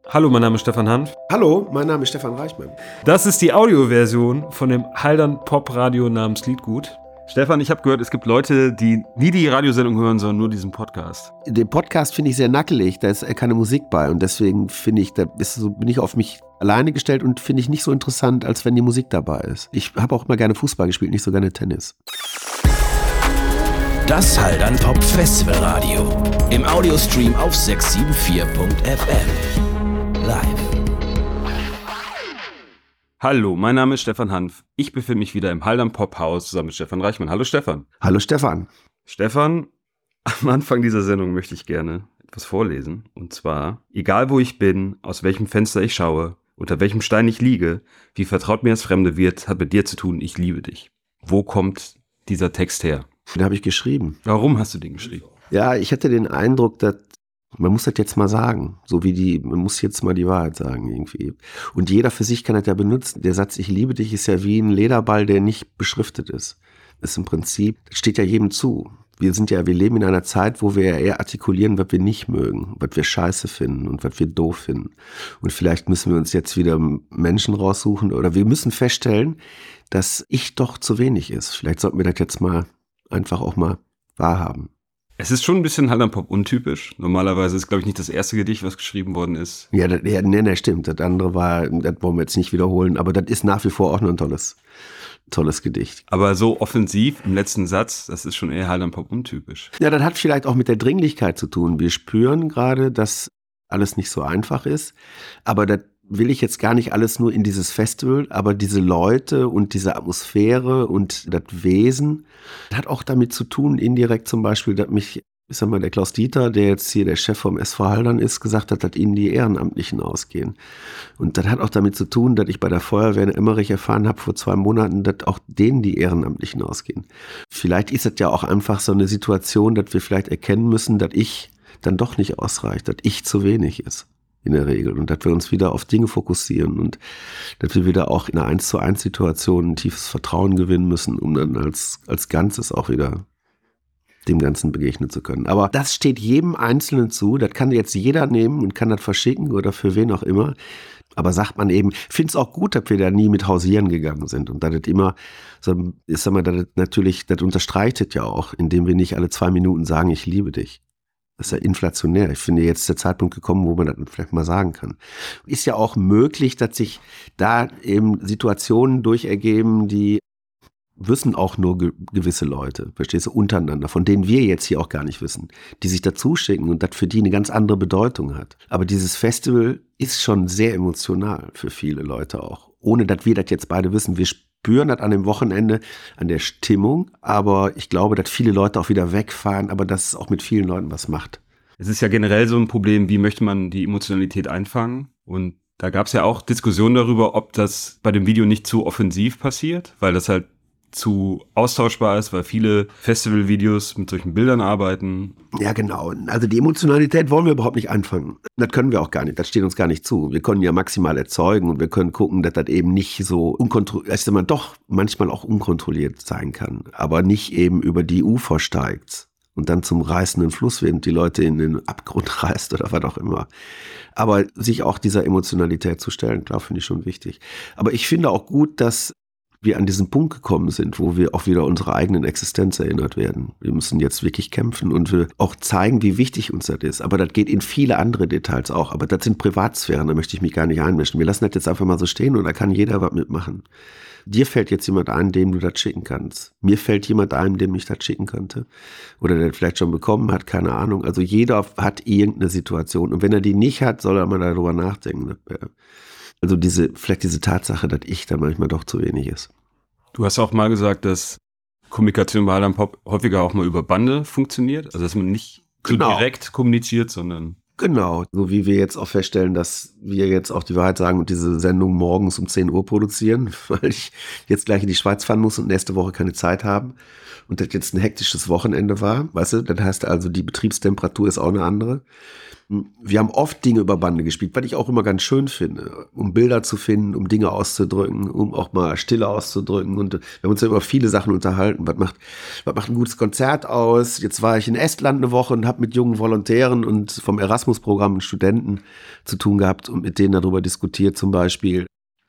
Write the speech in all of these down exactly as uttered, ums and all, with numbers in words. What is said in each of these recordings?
Hallo, mein Name ist Stefan Hanf. Hallo, mein Name ist Stefan Reichmann. Das ist die Audioversion von dem Haldern Pop-Radio namens Liedgut. Stefan, ich habe gehört, es gibt Leute, die nie die Radiosendung hören, sondern nur diesen Podcast. Den Podcast finde ich sehr nackelig, da ist keine Musik bei und deswegen finde ich, da ist so, bin ich auf mich alleine gestellt und finde ich nicht so interessant, als wenn die Musik dabei ist. Ich habe auch immer gerne Fußball gespielt, nicht so gerne Tennis. Das Haldern Pop Festival Radio im Audiostream auf sechs sieben vier Punkt f m. Live. Hallo, mein Name ist Stefan Hanf. Ich befinde mich wieder im Haldern Pop Haus zusammen mit Stefan Reichmann. Hallo Stefan. Hallo Stefan. Stefan, am Anfang dieser Sendung möchte ich gerne etwas vorlesen. Und zwar, egal wo ich bin, aus welchem Fenster ich schaue, unter welchem Stein ich liege, wie vertraut mir das Fremde wird, hat mit dir zu tun, ich liebe dich. Wo kommt dieser Text her? Den habe ich geschrieben. Warum hast du den geschrieben? Ja, ich hatte den Eindruck, dass man muss das jetzt mal sagen, so wie die, man muss jetzt mal die Wahrheit sagen irgendwie. Und jeder für sich kann das ja benutzen. Der Satz, ich liebe dich, ist ja wie ein Lederball, der nicht beschriftet ist. Das ist im Prinzip, das steht ja jedem zu. Wir sind ja, wir leben in einer Zeit, wo wir ja eher artikulieren, was wir nicht mögen, was wir scheiße finden und was wir doof finden. Und vielleicht müssen wir uns jetzt wieder Menschen raussuchen oder wir müssen feststellen, dass ich doch zu wenig ist. Vielleicht sollten wir das jetzt mal einfach auch mal wahrhaben. Es ist schon ein bisschen Haldern Pop untypisch. Normalerweise ist, glaube ich, nicht das erste Gedicht, was geschrieben worden ist. Ja, das, ja nee, nee, stimmt. Das andere war, das wollen wir jetzt nicht wiederholen, aber das ist nach wie vor auch noch ein tolles, tolles Gedicht. Aber so offensiv im letzten Satz, das ist schon eher Haldern Pop untypisch. Ja, das hat vielleicht auch mit der Dringlichkeit zu tun. Wir spüren gerade, dass alles nicht so einfach ist, aber das will ich jetzt gar nicht alles nur in dieses Festival, aber diese Leute und diese Atmosphäre und das Wesen, das hat auch damit zu tun, indirekt zum Beispiel, dass mich, ich sag mal, der Klaus Dieter, der jetzt hier der Chef vom S V Haldern ist, gesagt hat, dass ihnen die Ehrenamtlichen ausgehen. Und das hat auch damit zu tun, dass ich bei der Feuerwehr in Emmerich erfahren habe vor zwei Monaten, dass auch denen die Ehrenamtlichen ausgehen. Vielleicht ist das ja auch einfach so eine Situation, dass wir vielleicht erkennen müssen, dass ich dann doch nicht ausreicht, dass ich zu wenig ist. In der Regel. Und dass wir uns wieder auf Dinge fokussieren und dass wir wieder auch in einer eins zu eins Situation ein tiefes Vertrauen gewinnen müssen, um dann als, als Ganzes auch wieder dem Ganzen begegnen zu können. Aber das steht jedem Einzelnen zu. Das kann jetzt jeder nehmen und kann das verschicken oder für wen auch immer. Aber sagt man eben, ich finde es auch gut, dass wir da nie mit hausieren gegangen sind und dass das immer, so, ich sag mal, das natürlich, das unterstreicht es ja auch, indem wir nicht alle zwei Minuten sagen, ich liebe dich. Das ist ja inflationär. Ich finde, jetzt ist der Zeitpunkt gekommen, wo man das vielleicht mal sagen kann. Ist ja auch möglich, dass sich da eben Situationen durchergeben, die wissen auch nur ge- gewisse Leute, verstehst du, untereinander, von denen wir jetzt hier auch gar nicht wissen, die sich dazu schicken und das für die eine ganz andere Bedeutung hat. Aber dieses Festival ist schon sehr emotional für viele Leute auch. Ohne, dass wir das jetzt beide wissen. Wir spüren das an dem Wochenende, an der Stimmung, aber ich glaube, dass viele Leute auch wieder wegfahren, aber dass es auch mit vielen Leuten was macht. Es ist ja generell so ein Problem, wie möchte man die Emotionalität einfangen? Und da gab es ja auch Diskussionen darüber, ob das bei dem Video nicht zu offensiv passiert, weil das halt zu austauschbar ist, weil viele Festivalvideos mit solchen Bildern arbeiten. Ja, genau. Also die Emotionalität wollen wir überhaupt nicht einfangen. Das können wir auch gar nicht. Das steht uns gar nicht zu. Wir können ja maximal erzeugen und wir können gucken, dass das eben nicht so unkontrolliert, dass man doch manchmal auch unkontrolliert sein kann, aber nicht eben über die Ufer steigt und dann zum reißenden Flusswind die Leute in den Abgrund reißt oder was auch immer. Aber sich auch dieser Emotionalität zu stellen, klar, finde ich schon wichtig. Aber ich finde auch gut, dass wir an diesen Punkt gekommen sind, wo wir auch wieder unserer eigenen Existenz erinnert werden. Wir müssen jetzt wirklich kämpfen und wir auch zeigen, wie wichtig uns das ist. Aber das geht in viele andere Details auch. Aber das sind Privatsphären, da möchte ich mich gar nicht einmischen. Wir lassen das jetzt einfach mal so stehen und da kann jeder was mitmachen. Dir fällt jetzt jemand ein, dem du das schicken kannst. Mir fällt jemand ein, dem ich das schicken könnte. Oder der das vielleicht schon bekommen hat, keine Ahnung. Also jeder hat irgendeine Situation. Und wenn er die nicht hat, soll er mal darüber nachdenken. Also diese, vielleicht diese Tatsache, dass ich da manchmal doch zu wenig ist. Du hast auch mal gesagt, dass Kommunikation bei Haldern Pop häufiger auch mal über Bande funktioniert. Also dass man nicht Genau. so direkt kommuniziert, sondern... Genau, so wie wir jetzt auch feststellen, dass wir jetzt auch die Wahrheit sagen und diese Sendung morgens um zehn Uhr produzieren, weil ich jetzt gleich in die Schweiz fahren muss und nächste Woche keine Zeit haben und das jetzt ein hektisches Wochenende war, weißt du, das heißt also, die Betriebstemperatur ist auch eine andere. Wir haben oft Dinge über Bande gespielt, was ich auch immer ganz schön finde, um Bilder zu finden, um Dinge auszudrücken, um auch mal Stille auszudrücken. Und wir haben uns ja über viele Sachen unterhalten. Was macht, was macht ein gutes Konzert aus? Jetzt war ich in Estland eine Woche und habe mit jungen Volontären und vom Erasmus-Programm und Studenten zu tun gehabt und mit denen darüber diskutiert zum Beispiel.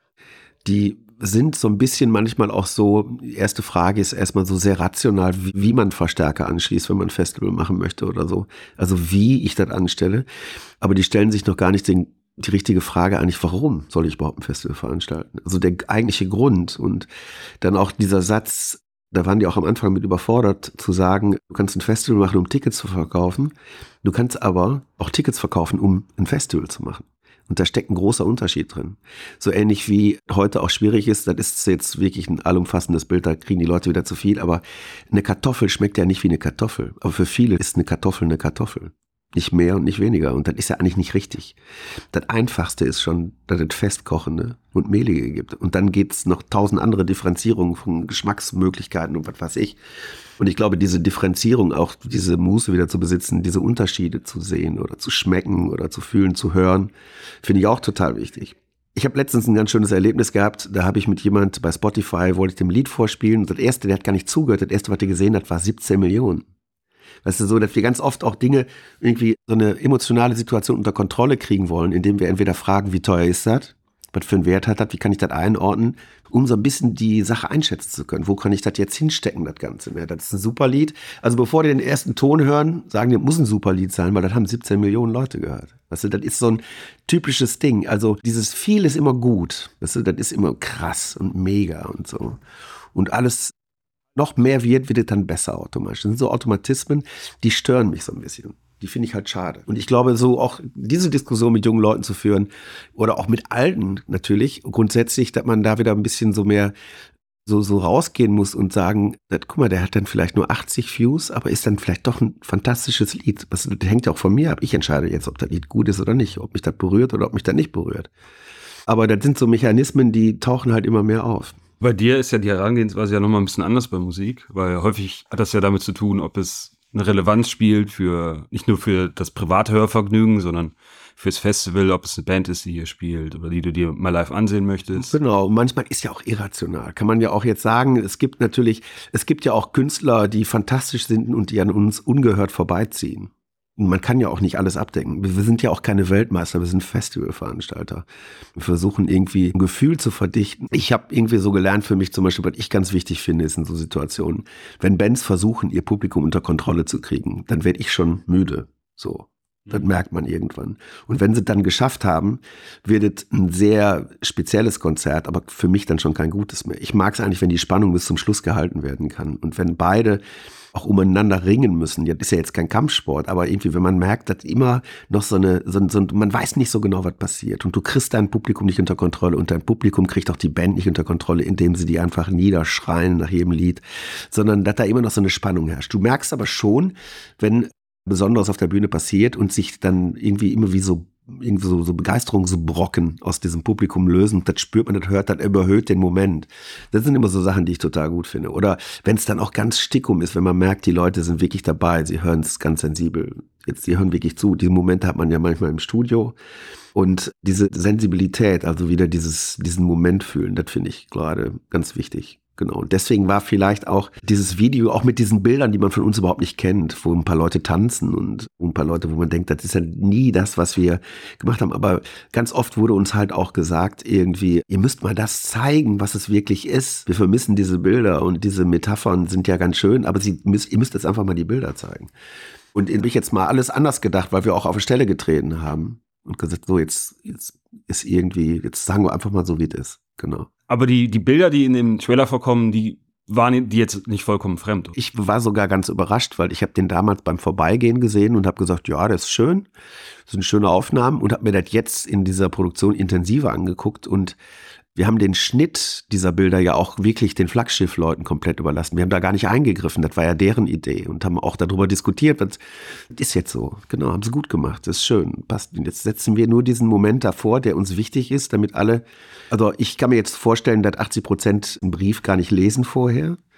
Die sind so ein bisschen manchmal auch so, die erste Frage ist erstmal so sehr rational, wie, wie man Verstärker anschließt, wenn man ein Festival machen möchte oder so. Also wie ich das anstelle. Aber die stellen sich noch gar nicht den, die richtige Frage eigentlich, warum soll ich überhaupt ein Festival veranstalten? Also der eigentliche Grund. Und dann auch dieser Satz, da waren die auch am Anfang mit überfordert, zu sagen, du kannst ein Festival machen, um Tickets zu verkaufen. Du kannst aber auch Tickets verkaufen, um ein Festival zu machen. Und da steckt ein großer Unterschied drin. So ähnlich wie heute auch schwierig ist, das ist jetzt wirklich ein allumfassendes Bild, da kriegen die Leute wieder zu viel, aber eine Kartoffel schmeckt ja nicht wie eine Kartoffel. Aber für viele ist eine Kartoffel eine Kartoffel. Nicht mehr und nicht weniger. Und das ist ja eigentlich nicht richtig. Das Einfachste ist schon, dass es Festkochende und Mehlige gibt. Und dann geht's noch tausend andere Differenzierungen von Geschmacksmöglichkeiten und was weiß ich. Und ich glaube, diese Differenzierung, auch diese Muße wieder zu besitzen, diese Unterschiede zu sehen oder zu schmecken oder zu fühlen, zu hören, finde ich auch total wichtig. Ich habe letztens ein ganz schönes Erlebnis gehabt, da habe ich mit jemand bei Spotify, wollte ich dem Lied vorspielen und das erste, der hat gar nicht zugehört, das erste, was er gesehen hat, war siebzehn Millionen. Weißt du, so, dass wir ganz oft auch Dinge, irgendwie so eine emotionale Situation unter Kontrolle kriegen wollen, indem wir entweder fragen, wie teuer ist das, was für einen Wert hat das, wie kann ich das einordnen, um so ein bisschen die Sache einschätzen zu können. Wo kann ich das jetzt hinstecken, das Ganze? Ja, das ist ein super Lied. Also bevor die den ersten Ton hören, sagen die, das muss ein super Lied sein, weil das haben siebzehn Millionen Leute gehört. Weißt du, das ist so ein typisches Ding. Also dieses viel ist immer gut. Weißt du, das ist immer krass und mega und so. Und alles noch mehr wird, wird es dann besser automatisch. Das sind so Automatismen, die stören mich so ein bisschen. Die finde ich halt schade. Und ich glaube, so auch diese Diskussion mit jungen Leuten zu führen oder auch mit Alten natürlich, grundsätzlich, dass man da wieder ein bisschen so mehr so, so rausgehen muss und sagen, das, guck mal, der hat dann vielleicht nur achtzig Views, aber ist dann vielleicht doch ein fantastisches Lied. Das, das hängt ja auch von mir ab. Ich entscheide jetzt, ob das Lied gut ist oder nicht, ob mich das berührt oder ob mich das nicht berührt. Aber das sind so Mechanismen, die tauchen halt immer mehr auf. Bei dir ist ja die Herangehensweise ja nochmal ein bisschen anders bei Musik, weil häufig hat das ja damit zu tun, ob es eine Relevanz spielt für, nicht nur für das private Hörvergnügen, sondern fürs Festival, ob es eine Band ist, die hier spielt oder die du dir mal live ansehen möchtest. Genau, manchmal ist ja auch irrational. Kann man ja auch jetzt sagen, es gibt natürlich, es gibt ja auch Künstler, die fantastisch sind und die an uns ungehört vorbeiziehen. Man kann ja auch nicht alles abdecken. Wir sind ja auch keine Weltmeister, wir sind Festivalveranstalter. Wir versuchen irgendwie ein Gefühl zu verdichten. Ich habe irgendwie so gelernt für mich zum Beispiel, was ich ganz wichtig finde, ist in so Situationen, wenn Bands versuchen, ihr Publikum unter Kontrolle zu kriegen, dann werde ich schon müde. So, das merkt man irgendwann. Und wenn sie dann geschafft haben, wird es ein sehr spezielles Konzert, aber für mich dann schon kein gutes mehr. Ich mag es eigentlich, wenn die Spannung bis zum Schluss gehalten werden kann. Und wenn beide auch umeinander ringen müssen. Das ist ja jetzt kein Kampfsport, aber irgendwie, wenn man merkt, dass immer noch so eine, so, so, man weiß nicht so genau, was passiert und du kriegst dein Publikum nicht unter Kontrolle und dein Publikum kriegt auch die Band nicht unter Kontrolle, indem sie die einfach niederschreien nach jedem Lied, sondern dass da immer noch so eine Spannung herrscht. Du merkst aber schon, wenn Besonderes auf der Bühne passiert und sich dann irgendwie immer wie so irgendwie so, so Begeisterungsbrocken aus diesem Publikum lösen, das spürt man, das hört, das überhöht den Moment. Das sind immer so Sachen, die ich total gut finde. Oder wenn es dann auch ganz stickum ist, wenn man merkt, die Leute sind wirklich dabei, sie hören es ganz sensibel. Jetzt, die hören wirklich zu. Diese Momente hat man ja manchmal im Studio. Und diese Sensibilität, also wieder dieses, diesen Moment fühlen, das finde ich gerade ganz wichtig. Genau. Und deswegen war vielleicht auch dieses Video, auch mit diesen Bildern, die man von uns überhaupt nicht kennt, wo ein paar Leute tanzen und ein paar Leute, wo man denkt, das ist ja nie das, was wir gemacht haben. Aber ganz oft wurde uns halt auch gesagt, irgendwie, ihr müsst mal das zeigen, was es wirklich ist. Wir vermissen diese Bilder und diese Metaphern sind ja ganz schön, aber sie müsst, ihr müsst jetzt einfach mal die Bilder zeigen. Und ich habe jetzt mal alles anders gedacht, weil wir auch auf eine Stelle getreten haben und gesagt, so jetzt, jetzt ist irgendwie, jetzt sagen wir einfach mal so, wie es ist. Genau. Aber die, die Bilder, die in dem Trailer vorkommen, die waren die jetzt nicht vollkommen fremd. Ich war sogar ganz überrascht, weil ich habe den damals beim Vorbeigehen gesehen und habe gesagt, ja, das ist schön, das sind schöne Aufnahmen und habe mir das jetzt in dieser Produktion intensiver angeguckt und wir haben den Schnitt dieser Bilder ja auch wirklich den Flaggschiff-Leuten komplett überlassen. Wir haben da gar nicht eingegriffen, das war ja deren Idee und haben auch darüber diskutiert. Das ist jetzt so, genau, haben sie gut gemacht, das ist schön, passt. Und jetzt setzen wir nur diesen Moment davor, der uns wichtig ist, damit alle, also ich kann mir jetzt vorstellen, dass achtzig Prozent einen Brief gar nicht lesen vorher.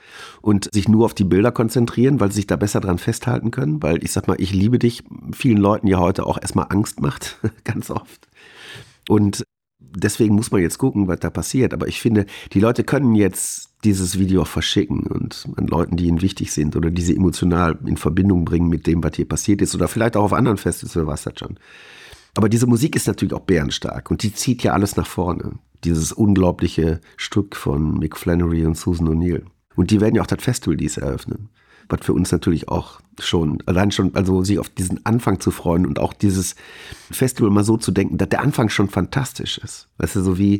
und sich nur auf die Bilder konzentrieren, weil sie sich da besser dran festhalten können, weil ich sag mal, ich liebe dich vielen Leuten ja heute auch erstmal Angst macht, ganz oft. Und deswegen muss man jetzt gucken, was da passiert. Aber ich finde, die Leute können jetzt dieses Video auch verschicken und an Leuten, die ihnen wichtig sind oder die sie emotional in Verbindung bringen mit dem, was hier passiert ist oder vielleicht auch auf anderen Festivals, wer weiß das schon. Aber diese Musik ist natürlich auch bärenstark und die zieht ja alles nach vorne. Dieses unglaubliche Stück von Mick Flannery und Susan O'Neill. Und die werden ja auch das Festival dies eröffnen. Was für uns natürlich auch schon, allein schon, also sich auf diesen Anfang zu freuen und auch dieses Festival mal so zu denken, dass der Anfang schon fantastisch ist. Weißt du, so wie,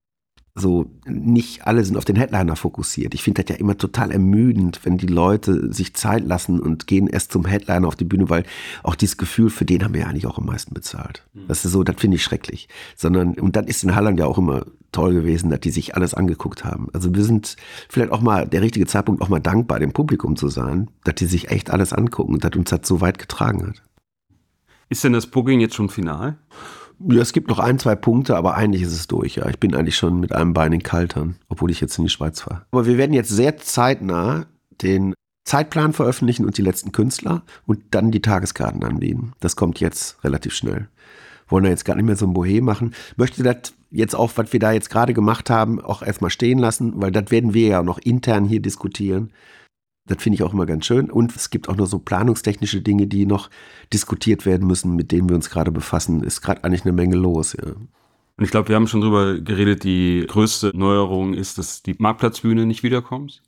so nicht alle sind auf den Headliner fokussiert. Ich finde das ja immer total ermüdend, wenn die Leute sich Zeit lassen und gehen erst zum Headliner auf die Bühne, weil auch dieses Gefühl, für den haben wir ja eigentlich auch am meisten bezahlt. Mhm. Das ist so, das finde ich schrecklich. Sondern, und dann ist in Halland ja auch immer toll gewesen, dass die sich alles angeguckt haben. Also wir sind vielleicht auch mal der richtige Zeitpunkt, auch mal dankbar dem Publikum zu sein, dass die sich echt alles angucken und dass uns das so weit getragen hat. Ist denn das Booking jetzt schon final? Ja, es gibt noch ein, zwei Punkte, aber eigentlich ist es durch. Ja. Ich bin eigentlich schon mit einem Bein in Kaltern, obwohl ich jetzt in die Schweiz fahre. Aber wir werden jetzt sehr zeitnah den Zeitplan veröffentlichen und die letzten Künstler und dann die Tageskarten anbieten. Das kommt jetzt relativ schnell. Wollen wir jetzt gar nicht mehr so ein Bohem machen. Möchte das jetzt auch, was wir da jetzt gerade gemacht haben, auch erstmal stehen lassen, weil das werden wir ja noch intern hier diskutieren. Das finde ich auch immer ganz schön. Und es gibt auch noch so planungstechnische Dinge, die noch diskutiert werden müssen, mit denen wir uns gerade befassen. Ist gerade eigentlich eine Menge los, ja. Und ich glaube, wir haben schon drüber geredet, die größte Neuerung ist, dass die Marktplatzbühne nicht wiederkommt.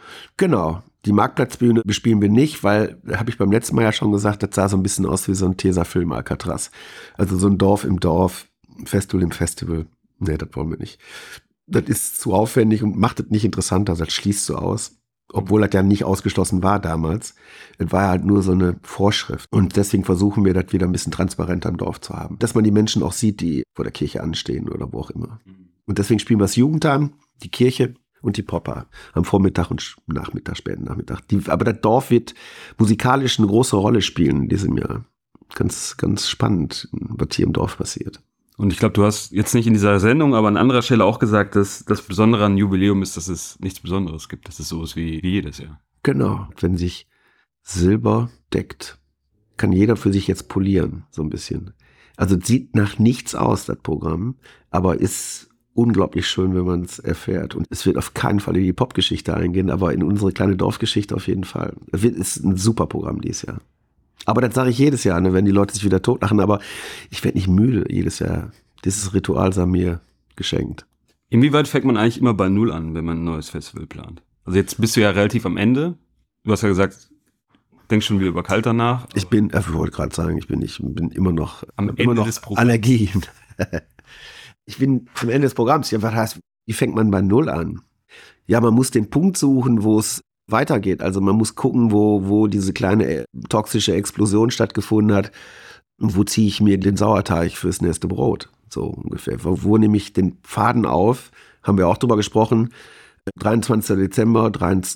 Genau. Die Marktplatzbühne bespielen wir nicht, weil, da habe ich beim letzten Mal ja schon gesagt, das sah so ein bisschen aus wie so ein Tesafilm Alcatraz. Also so ein Dorf im Dorf, Festival im Festival. Nee, das wollen wir nicht. Das ist zu aufwendig und macht es nicht interessanter, das schließt so aus. Obwohl das ja nicht ausgeschlossen war damals. Es war halt nur so eine Vorschrift. Und deswegen versuchen wir, das wieder ein bisschen transparenter im Dorf zu haben. Dass man die Menschen auch sieht, die vor der Kirche anstehen oder wo auch immer. Und deswegen spielen wir das Jugendheim, die Kirche und die Popper am Vormittag und Nachmittag, späten Nachmittag. Die, aber das Dorf wird musikalisch eine große Rolle spielen in diesem Jahr. Ganz, ganz spannend, was hier im Dorf passiert. Und ich glaube, du hast jetzt nicht in dieser Sendung, aber an anderer Stelle auch gesagt, dass das Besondere an Jubiläum ist, dass es nichts Besonderes gibt. Das ist sowas wie, wie jedes Jahr. Genau. Wenn sich Silber deckt, kann jeder für sich jetzt polieren, so ein bisschen. Also es sieht nach nichts aus, das Programm, aber ist unglaublich schön, wenn man es erfährt. Und es wird auf keinen Fall in die Popgeschichte eingehen, aber in unsere kleine Dorfgeschichte auf jeden Fall. Es ist ein super Programm dieses Jahr. Aber das sage ich jedes Jahr, ne, wenn die Leute sich wieder totlachen. Aber ich werde nicht müde jedes Jahr. Dieses Ritual sei mir geschenkt. Inwieweit fängt man eigentlich immer bei Null an, wenn man ein neues Festival plant? Also jetzt bist du ja relativ am Ende. Du hast ja gesagt, denkst schon wieder über Kaltern nach. Ich bin, ich wollte gerade sagen, ich bin, ich bin immer noch, am immer Ende noch des Programms. Allergien. Ich bin zum Ende des Programms. Ja, was heißt, wie fängt man bei Null an? Ja, man muss den Punkt suchen, wo es weitergeht. Also man muss gucken, wo, wo diese kleine äh, toxische Explosion stattgefunden hat. Und wo ziehe ich mir den Sauerteig fürs nächste Brot? So ungefähr. Wo, wo nehme ich den Faden auf? Haben wir auch drüber gesprochen. dreiundzwanzigster Dezember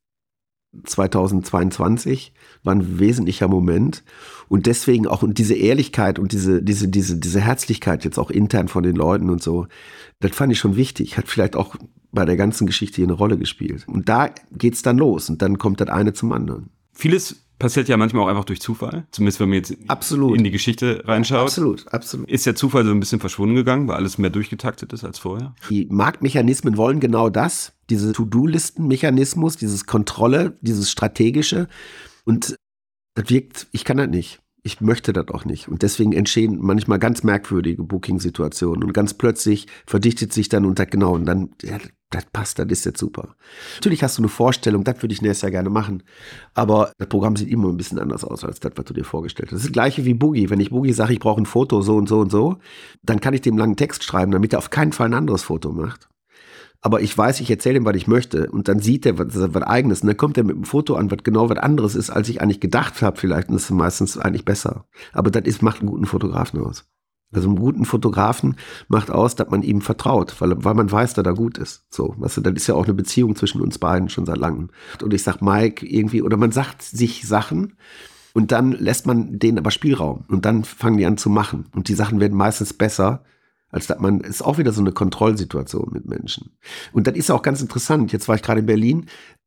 zweitausendzweiundzwanzig war ein wesentlicher Moment. Und deswegen auch, und diese Ehrlichkeit und diese, diese, diese, diese Herzlichkeit jetzt auch intern von den Leuten und so, das fand ich schon wichtig. Hat vielleicht auch bei der ganzen Geschichte hier eine Rolle gespielt. Und da geht's dann los und dann kommt das eine zum anderen. Vieles passiert ja manchmal auch einfach durch Zufall. Zumindest wenn man jetzt absolut in die Geschichte reinschaut. Absolut, absolut. Ist der Zufall so ein bisschen verschwunden gegangen, weil alles mehr durchgetaktet ist als vorher? Die Marktmechanismen wollen genau das. Diese To-Do-Listen-Mechanismus, dieses Kontrolle, dieses Strategische. Und das wirkt, ich kann das nicht. Ich möchte das auch nicht. Und deswegen entstehen manchmal ganz merkwürdige Booking-Situationen. Und ganz plötzlich verdichtet sich dann und das genau. Und dann, ja, das passt, das ist jetzt super. Natürlich hast du eine Vorstellung, das würde ich nächstes Jahr gerne machen. Aber das Programm sieht immer ein bisschen anders aus, als das, was du dir vorgestellt hast. Das ist das Gleiche wie Boogie. Wenn ich Boogie sage, ich brauche ein Foto, so und so und so, dann kann ich dem langen Text schreiben, damit er auf keinen Fall ein anderes Foto macht. Aber ich weiß, ich erzähle ihm, was ich möchte. Und dann sieht er was, was Eigenes. Und dann kommt er mit einem Foto an, was genau was anderes ist, als ich eigentlich gedacht habe vielleicht. Und das ist meistens eigentlich besser. Aber das ist, macht einen guten Fotografen aus. Also einen guten Fotografen macht aus, dass man ihm vertraut, weil, weil man weiß, dass er gut ist. So, weißt du, das ist ja auch eine Beziehung zwischen uns beiden schon seit langem. Und ich sag Mike irgendwie, oder man sagt sich Sachen und dann lässt man denen aber Spielraum. Und dann fangen die an zu machen. Und die Sachen werden meistens besser, als dass man, ist auch wieder so eine Kontrollsituation mit Menschen. Und das ist auch ganz interessant. Jetzt war ich gerade in Berlin.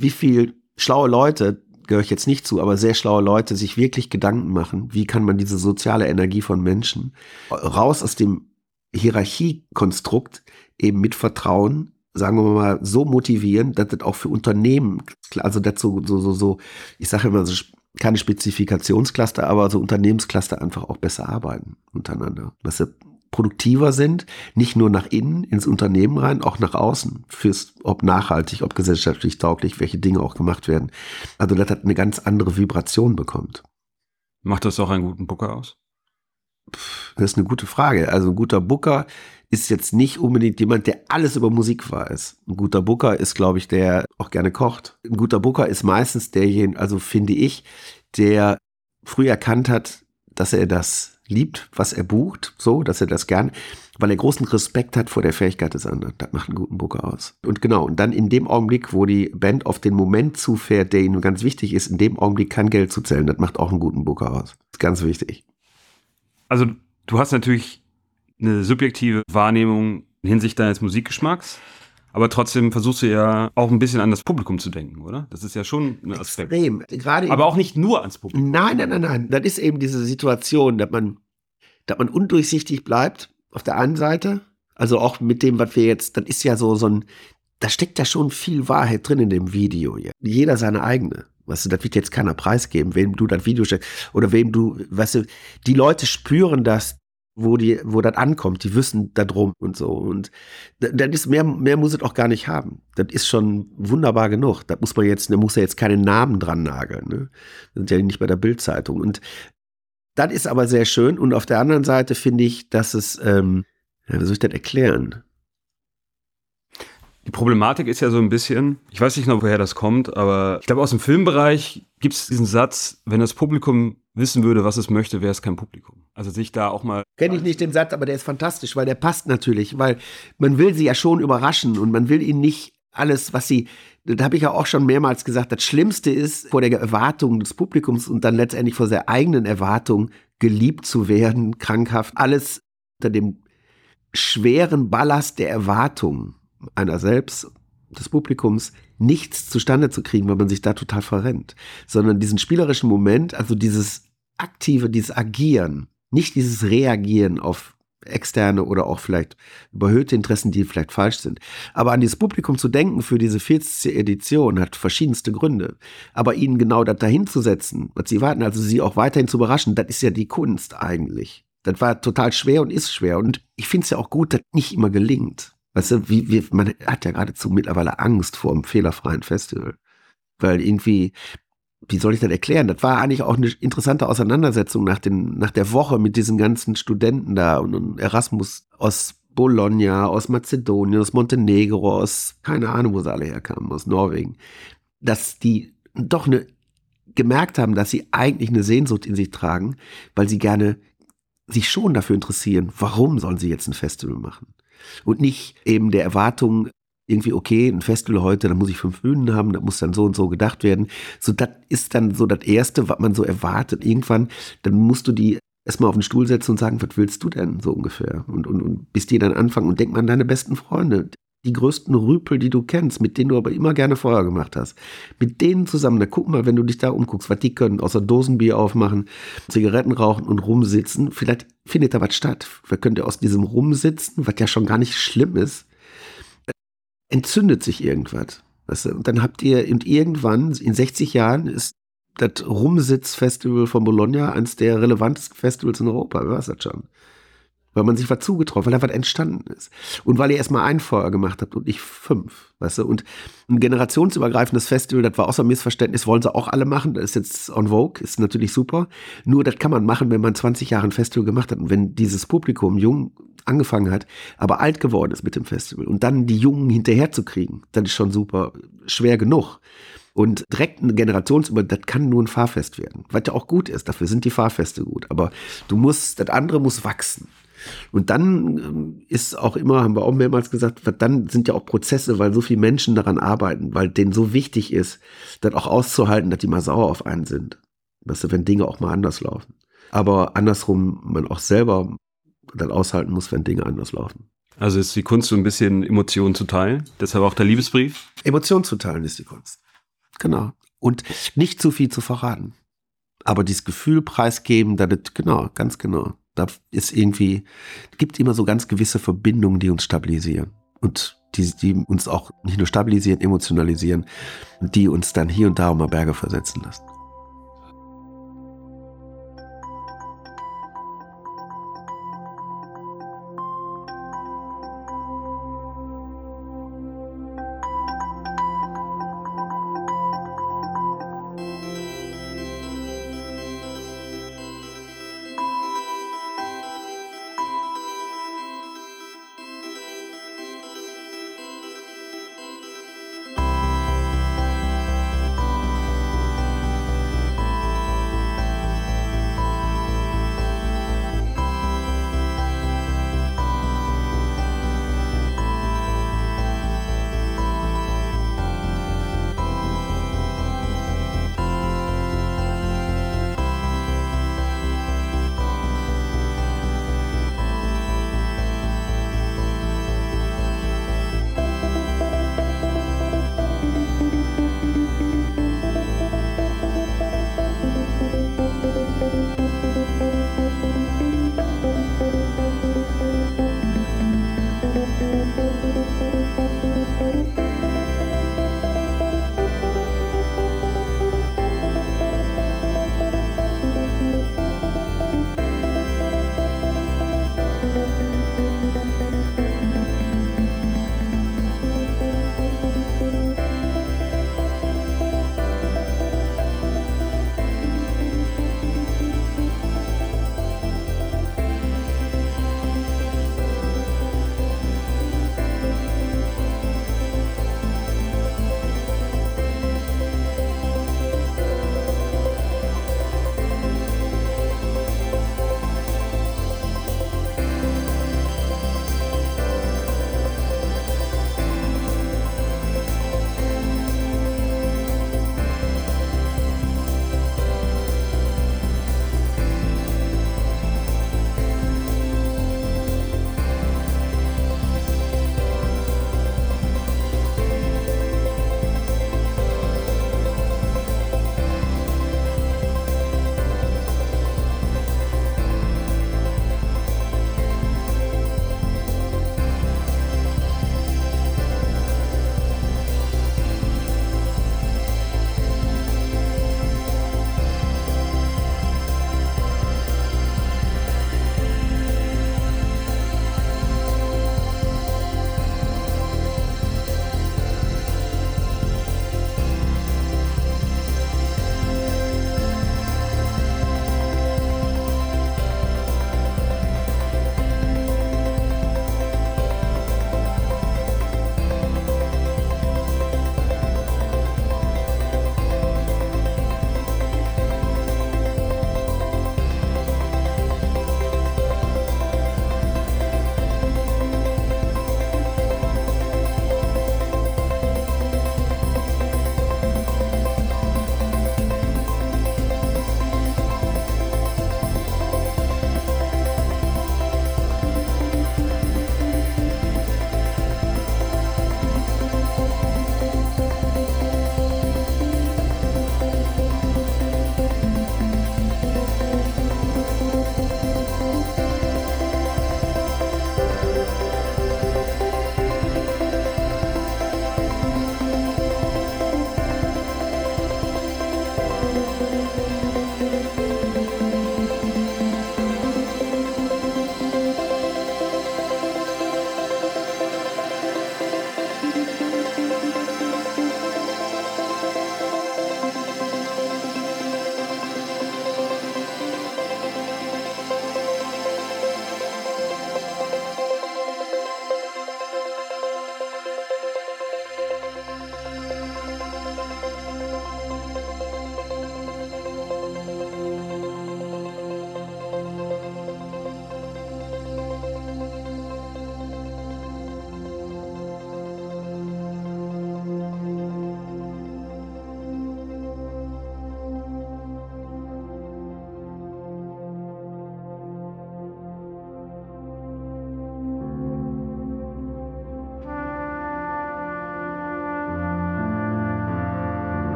wie viel schlaue Leute, gehöre ich jetzt nicht zu, aber sehr schlaue Leute sich wirklich Gedanken machen, wie kann man diese soziale Energie von Menschen raus aus dem Hierarchiekonstrukt eben mit Vertrauen, sagen wir mal, so motivieren, dass das auch für Unternehmen, also dazu so, so, so, ich sage immer so, keine Spezifikationscluster, aber so Unternehmenscluster einfach auch besser arbeiten untereinander. Dass sie produktiver sind, nicht nur nach innen ins Unternehmen rein, auch nach außen, fürs, ob nachhaltig, ob gesellschaftlich tauglich, welche Dinge auch gemacht werden. Also das hat eine ganz andere Vibration bekommt. Macht das auch einen guten Booker aus? Das ist eine gute Frage. Also ein guter Booker ist jetzt nicht unbedingt jemand, der alles über Musik weiß. Ein guter Booker ist, glaube ich, der auch gerne kocht. Ein guter Booker ist meistens derjenige, also finde ich, der früh erkannt hat, dass er das liebt, was er bucht, so, dass er das gern, weil er großen Respekt hat vor der Fähigkeit des anderen. Das macht einen guten Booker aus. Und genau, und dann in dem Augenblick, wo die Band auf den Moment zufährt, der ihnen ganz wichtig ist, in dem Augenblick kein Geld zu zählen, das macht auch einen guten Booker aus. Das ist ganz wichtig. Also du hast natürlich eine subjektive Wahrnehmung hinsichtlich deines Musikgeschmacks, aber trotzdem versuchst du ja auch ein bisschen an das Publikum zu denken, oder? Das ist ja schon ein Aspekt. Extrem. Gerade aber auch nicht nur ans Publikum. Nein, nein, nein, nein. Das ist eben diese Situation, dass man, dass man undurchsichtig bleibt auf der einen Seite. Also auch mit dem, was wir jetzt, das ist ja so, so ein, da steckt ja schon viel Wahrheit drin in dem Video. Ja. Jeder seine eigene. Weißt du, das wird jetzt keiner preisgeben, wem du das Video steckst oder wem du, weißt du, die Leute spüren das, wo die, wo das ankommt, die wissen da drum und so. Und das ist mehr, mehr muss es auch gar nicht haben. Das ist schon wunderbar genug. Da muss man jetzt, da muss ja jetzt keinen Namen dran nageln. Ne? Das sind ja nicht bei der Bild-Zeitung. Und das ist aber sehr schön. Und auf der anderen Seite finde ich, dass es, ähm, ja, wie soll ich das erklären? Die Problematik ist ja so ein bisschen, ich weiß nicht noch, woher das kommt, aber ich glaube, aus dem Filmbereich gibt es diesen Satz, wenn das Publikum wissen würde, was es möchte, wäre es kein Publikum. Also sich da auch mal... Kenne ich nicht den Satz, aber der ist fantastisch, weil der passt natürlich, weil man will sie ja schon überraschen und man will ihnen nicht alles, was sie... Das habe ich ja auch schon mehrmals gesagt, das Schlimmste ist, vor der Erwartung des Publikums und dann letztendlich vor der eigenen Erwartung, geliebt zu werden, krankhaft, alles unter dem schweren Ballast der Erwartung einer selbst, des Publikums, nichts zustande zu kriegen, weil man sich da total verrennt. Sondern diesen spielerischen Moment, also dieses aktive, dieses Agieren, nicht dieses Reagieren auf externe oder auch vielleicht überhöhte Interessen, die vielleicht falsch sind. Aber an dieses Publikum zu denken für diese vierzigste Edition hat verschiedenste Gründe. Aber ihnen genau das dahin zu setzen, was sie warten, also sie auch weiterhin zu überraschen, das ist ja die Kunst eigentlich. Das war total schwer und ist schwer. Und ich finde es ja auch gut, dass nicht immer gelingt. Weißt du, wie, wie, man hat ja geradezu mittlerweile Angst vor einem fehlerfreien Festival. Weil irgendwie, wie soll ich das erklären? Das war eigentlich auch eine interessante Auseinandersetzung nach, den, nach der Woche mit diesen ganzen Studenten da und, und Erasmus aus Bologna, aus Mazedonien, aus Montenegro, aus, keine Ahnung, wo sie alle herkamen, aus Norwegen. Dass die doch eine, gemerkt haben, dass sie eigentlich eine Sehnsucht in sich tragen, weil sie gerne sich schon dafür interessieren, warum sollen sie jetzt ein Festival machen? Und nicht eben der Erwartung, irgendwie, okay, ein Festival heute, da muss ich fünf Bühnen haben, da muss dann so und so gedacht werden. So, das ist dann so das Erste, was man so erwartet. Irgendwann, dann musst du die erstmal auf den Stuhl setzen und sagen, was willst du denn, so ungefähr? Und, und, und bis die dann anfangen und denk mal an deine besten Freunde, die größten Rüpel, die du kennst, mit denen du aber immer gerne Feuer gemacht hast. Mit denen zusammen, da guck mal, wenn du dich da umguckst, was die können, außer Dosenbier aufmachen, Zigaretten rauchen und rumsitzen. Vielleicht findet da was statt. Wer könnte aus diesem Rumsitzen, was ja schon gar nicht schlimm ist, entzündet sich irgendwas. Weißt du? Und dann habt ihr, und irgendwann, in sechzig Jahren, ist das Rumsitz-Festival von Bologna eines der relevantesten Festivals in Europa. Wer weiß das schon? Weil man sich was zugetraut, weil da was entstanden ist. Und weil ihr erstmal ein Feuer gemacht habt und nicht fünf, weißt du? Und ein generationsübergreifendes Festival, das war außer Missverständnis, wollen sie auch alle machen, das ist jetzt on vogue, ist natürlich super. Nur das kann man machen, wenn man zwanzig Jahre ein Festival gemacht hat und wenn dieses Publikum jung angefangen hat, aber alt geworden ist mit dem Festival und dann die Jungen hinterher zu kriegen, das ist schon super schwer genug. Und direkt eine Generationsüber, das kann nur ein Fahrfest werden, was ja auch gut ist, dafür sind die Fahrfeste gut, aber du musst, das andere muss wachsen. Und dann ist auch immer, haben wir auch mehrmals gesagt, dann sind ja auch Prozesse, weil so viele Menschen daran arbeiten, weil denen so wichtig ist, das auch auszuhalten, dass die mal sauer auf einen sind. Weißt du, wenn Dinge auch mal anders laufen. Aber andersrum, man auch selber dann aushalten muss, wenn Dinge anders laufen. Also ist die Kunst so ein bisschen Emotionen zu teilen, deshalb auch der Liebesbrief? Emotionen zu teilen ist die Kunst. genau. Und nicht zu viel zu verraten. Aber dieses Gefühl preisgeben, da das, genau, ganz genau. Da ist irgendwie, gibt immer so ganz gewisse Verbindungen, die uns stabilisieren. Und die, die uns auch nicht nur stabilisieren, emotionalisieren, die uns dann hier und da mal Berge versetzen lassen.